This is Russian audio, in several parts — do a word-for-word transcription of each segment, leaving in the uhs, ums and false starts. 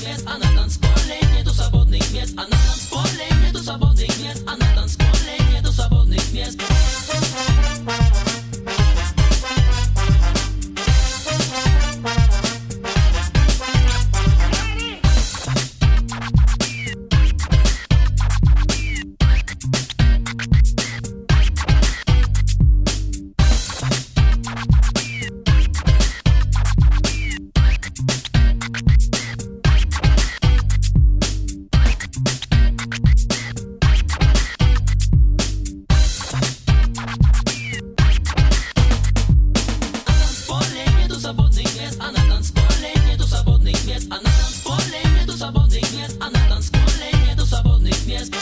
мест, а на танцполе нету свободных мест, а на танцполе нету свободных мест, а на танцполе нету свободных мест. Свободных мест, а на танцполе нету свободных мест, а на танцполе нету свободных мест, а на танцполе нету свободных мест.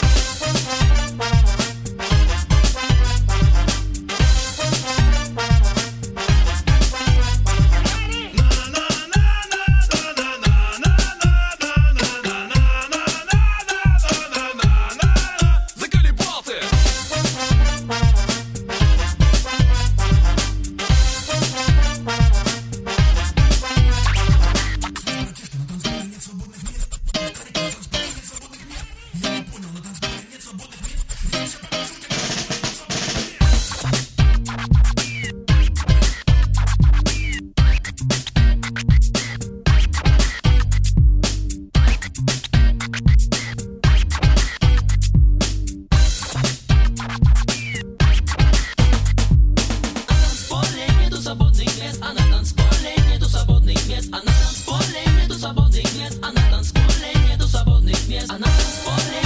Свободных мест, а на танцполе нету свободных мест, а на танцполе нету свободных мест, а на танцполе нету свободных мест, а на танцполе